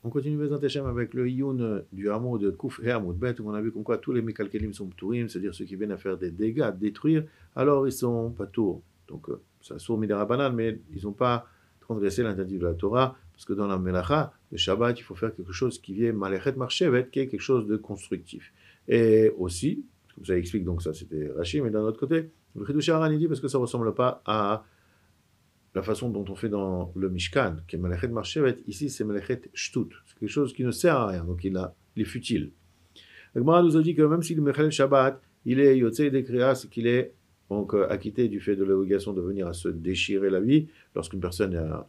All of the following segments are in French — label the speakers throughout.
Speaker 1: On continue Bezrat Hashem avec le Iyun du hameau de Kouf et Hamoud Bet, où on a vu comme quoi tous les Mekalkelim sont Ptourim, c'est-à-dire ceux qui viennent à faire des dégâts, à détruire, alors ils sont pas tours. Donc, ça sourd Midara Banal, mais ils n'ont pas transgressé l'interdit de la Torah, parce que dans la Melacha, le Shabbat, il faut faire quelque chose qui vient Malechet Marchevet, qui est quelque chose de constructif. Et aussi, comme ça explique, donc ça c'était Rashi, mais d'un autre côté, le Chidush Haran, il dit parce que ça ne ressemble pas à la façon dont on fait dans le Mishkan, qui est Malechet Marchevet, ici c'est Malechet Shtut, c'est quelque chose qui ne sert à rien, donc il est futile. Le Gemara nous a dit que même si le Mechel Shabbat, il est Yotzei de Kriya, c'est qu'il est donc acquitté du fait de l'obligation de venir à se déchirer la vie lorsqu'une personne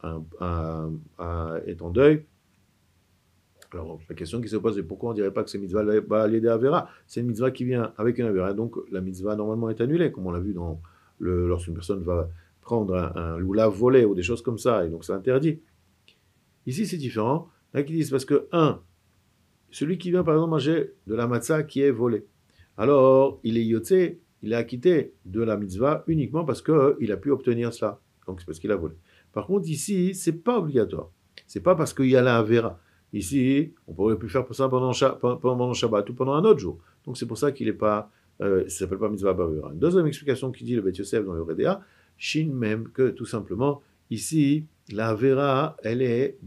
Speaker 1: est en deuil. Alors la question qui se pose est pourquoi on ne dirait pas que c'est mitzvah aller des Avera? C'est une mitzvah qui vient avec une Avera, donc la mitzvah normalement est annulée, comme on l'a vu lorsqu'une personne va prendre ou la voler ou des choses comme ça, et donc c'est interdit. Ici c'est différent. Là qui disent parce que celui qui vient par exemple manger de la matzah qui est volée, alors il est yotzé, il est acquitté de la mitzvah uniquement parce qu'il a pu obtenir cela, donc c'est parce qu'il a volé. Par contre ici c'est pas obligatoire, c'est pas parce qu'il y a la Avera. Ici on pourrait plus faire ça pendant le Shabbat ou pendant un autre jour, donc c'est pour ça qu'il est pas, ça s'appelle pas mitzvah bavera. Une deuxième explication qui dit le Beth Yosef dans le Redéa, Shin même que tout simplement ici la Avera elle est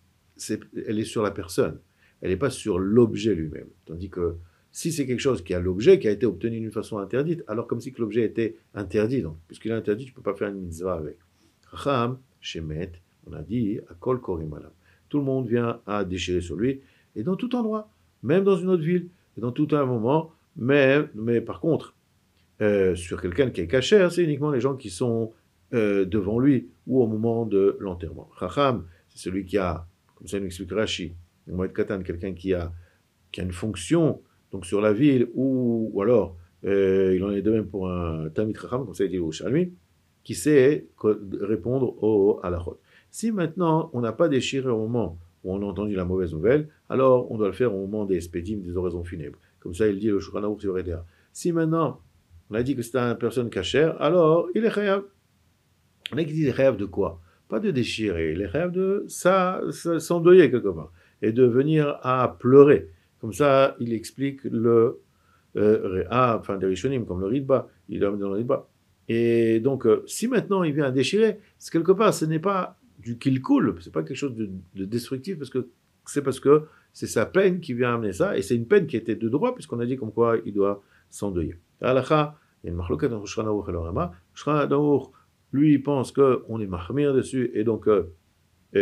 Speaker 1: sur la personne, elle n'est pas sur l'objet lui-même. Tandis que si c'est quelque chose qui a l'objet, qui a été obtenu d'une façon interdite, alors comme si que l'objet était interdit, donc puisqu'il est interdit, tu ne peux pas faire une mitzvah avec. Chacham, Shemet, on a dit, à Kol Korim Alam. Tout le monde vient à déchirer sur lui, et dans tout endroit, même dans une autre ville, et dans tout un moment, mais par contre, sur quelqu'un qui est caché, c'est uniquement les gens qui sont devant lui, ou au moment de l'enterrement. Chacham, c'est celui qui a, comme ça nous explique Rashi, quelqu'un qui a une fonction donc sur la ville, ou alors il en est de même pour un Talmid Chacham, comme ça il dit au Shalmi, qui sait répondre au halachot. Si maintenant on n'a pas déchiré au moment où on a entendu la mauvaise nouvelle, alors on doit le faire au moment des spédim, des oraisons funèbres. Comme ça il dit le Shulchan Aruch sur Edea. Si maintenant on a dit que c'est une personne cachère, alors il est chayav. On a qui dit chayav de quoi? Pas de déchirer, il est chayav de s'endeuiller quelque part et de venir à pleurer. Comme ça, il explique le enfin des Rishonim, comme le Ritba, il est dans le Ritba. Et donc, si maintenant il vient à déchirer, c'est quelque part, ce n'est pas du kilkul, c'est pas quelque chose de destructif, parce que c'est sa peine qui vient amener ça, et c'est une peine qui était de droit, puisqu'on a dit comme quoi il doit s'endeuiller. Alacha, il y a une marloquette dans Shulchan Aruch et le Rama. Shulchan Aruch, lui, il pense qu'on est mahmir dessus, et donc on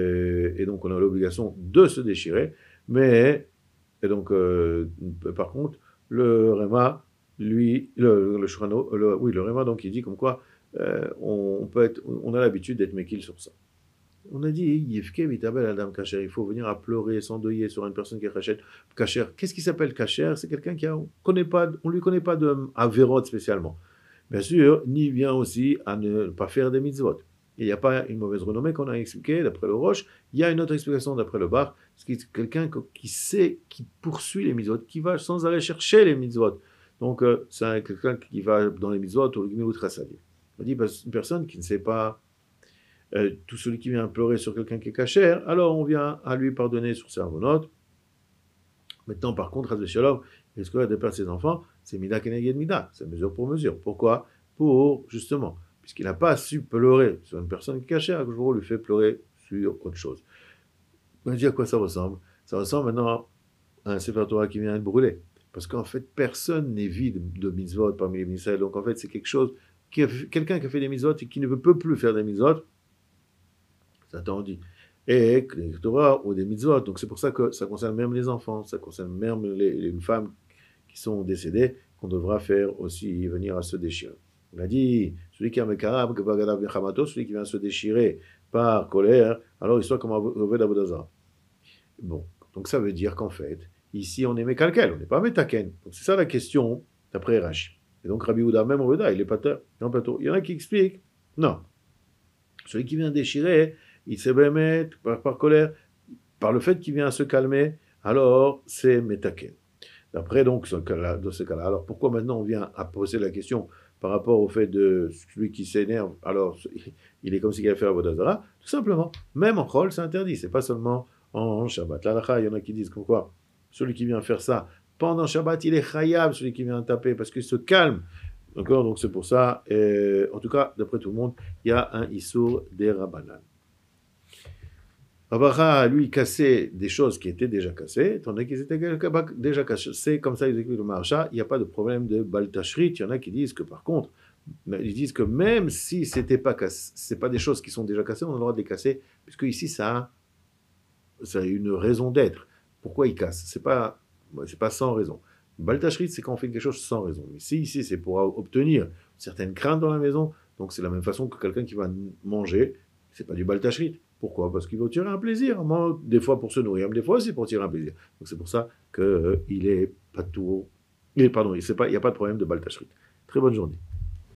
Speaker 1: a l'obligation de se déchirer, mais par contre le Réma lui le Réma donc il dit comme quoi on a l'habitude d'être méquille sur ça. On a dit Yivke Vitabel Adam Kacher, il faut venir à pleurer, s'endeuiller sur une personne qui est Kacher. Qu'est-ce qui s'appelle Kacher? C'est quelqu'un on lui connaît pas de Averot spécialement. Bien sûr, ni vient aussi à ne pas faire des mitzvot. Il n'y a pas une mauvaise renommée qu'on a expliqué d'après le Roche. Il y a une autre explication d'après le Bar. C'est quelqu'un qui sait, qui poursuit les mitzvot, qui va sans arrêt chercher les mitzvot. Donc, c'est quelqu'un qui va dans les mitzvot ou le gmilut chassadim. On dit une personne qui ne sait pas, tout celui qui vient pleurer sur quelqu'un qui est caché, alors on vient à lui pardonner sur ses avonotes. Maintenant, par contre, Hazve Shalom, il risque de perdre ses enfants, c'est mida keneged mida, c'est mesure pour mesure. Pourquoi? Pour, justement, puisqu'il n'a pas su pleurer sur une personne qui est cachée, un jour on lui fait pleurer sur autre chose. On dit à quoi ça ressemble? Ça ressemble maintenant à un Sefer Torah qui vient de brûler. Parce qu'en fait, personne n'est vide de mitzvot parmi les mitzvot. Donc en fait, c'est quelqu'un qui a fait des mitzvot et qui ne peut plus faire des mitzvot. Ça t'en dit. Et les Torah ou des mitzvot. Donc c'est pour ça que ça concerne même les enfants, ça concerne même les femmes qui sont décédées, qu'on devra faire aussi venir à se déchirer. On a dit, celui qui a mekarab, celui qui vient se déchirer par colère, alors il soit comme un Oved Avodazara. Bon, donc ça veut dire qu'en fait, ici on est mekalkel, on n'est pas metaken. Donc c'est ça la question d'après Rashi. Et donc Rabbi Houda, même Oveda, il est pas tôt. Il y en a qui expliquent, non. Celui qui vient déchirer, il s'est bémet par colère, par le fait qu'il vient se calmer, alors c'est metaken. D'après donc de ce cas-là, alors pourquoi maintenant on vient à poser la question par rapport au fait de celui qui s'énerve, alors il est comme s'il allait faire Avodazara? Tout simplement, même en Chol, c'est interdit, c'est pas seulement en Shabbat. L'halakha, il y en a qui disent comme quoi celui qui vient faire ça pendant Shabbat, il est chayab, celui qui vient taper, parce qu'il se calme. D'accord. Donc c'est pour ça, en tout cas, d'après tout le monde, il y a un Issour des Rabbanan. Abacha, lui, cassait des choses qui étaient déjà cassées, tandis qu'ils étaient déjà cassés, comme ça, ils expliquent le Maharsha, il n'y a pas de problème de Baltashrit. Il y en a qui disent que, par contre, ils disent que même si c'était pas cassé, c'est pas des choses qui sont déjà cassées, on a le droit de les casser, puisque ici, ça a une raison d'être. Pourquoi ils cassent? C'est pas sans raison. Baltashrit, c'est quand on fait quelque chose sans raison. Mais si ici, c'est pour obtenir certaines craintes dans la maison, donc c'est la même façon que quelqu'un qui va manger, c'est pas du baltashrit. Pourquoi? Parce qu'il va tirer un plaisir. Des fois pour se nourrir, mais des fois aussi pour tirer un plaisir. Donc c'est pour ça qu'il est pas tout. Pardon, il n'y a pas de problème de baltashrit. Très bonne journée.